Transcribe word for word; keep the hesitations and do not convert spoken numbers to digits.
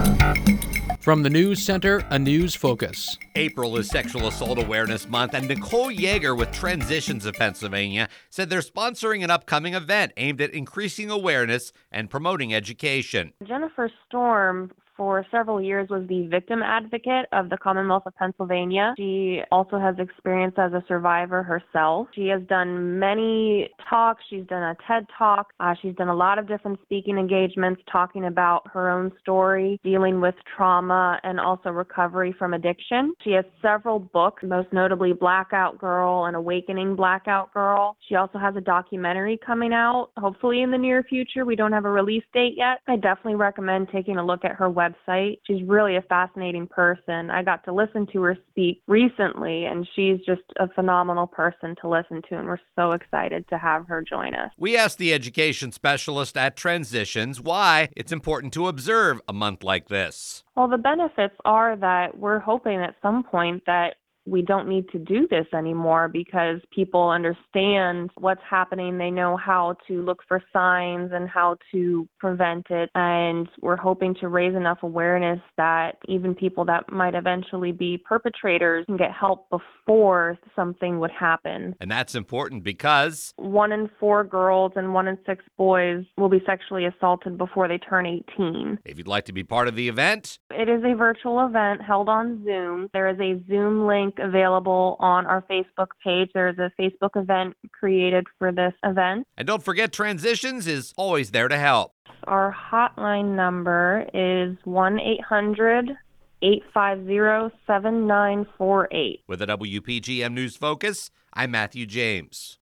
From the News Center, a news focus. April is Sexual Assault Awareness Month, and Nicole Yeager with Transitions of Pennsylvania said they're sponsoring an upcoming event aimed at increasing awareness and promoting education. Jennifer Storm, for several years, was the victim advocate of the Commonwealth of Pennsylvania. She also has experience as a survivor herself. She has done many talks. She's done a TED Talk. Uh, she's done a lot of different speaking engagements talking about her own story, dealing with trauma, and also recovery from addiction. She has several books, most notably Blackout Girl and Awakening Blackout Girl. She also has a documentary coming out, hopefully in the near future. We don't have a release date yet. I definitely recommend taking a look at her website. She's really a fascinating person. I got to listen to her speak recently, and she's just a phenomenal person to listen to, and we're so excited to have her join us. We asked the education specialist at Transitions why it's important to observe a month like this. Well, the benefits are that we're hoping at some point that we don't need to do this anymore because people understand what's happening. They know how to look for signs and how to prevent it. And we're hoping to raise enough awareness that even people that might eventually be perpetrators can get help before something would happen. And that's important because one in four girls and one in six boys will be sexually assaulted before they turn eighteen. If you'd like to be part of the event, it is a virtual event held on Zoom. There is a Zoom link available on our Facebook page. There is a Facebook event created for this event. And don't forget, Transitions is always there to help. Our hotline number is one eight hundred eight five zero seven nine four eight. With a W P G M News Focus, I'm Matthew James.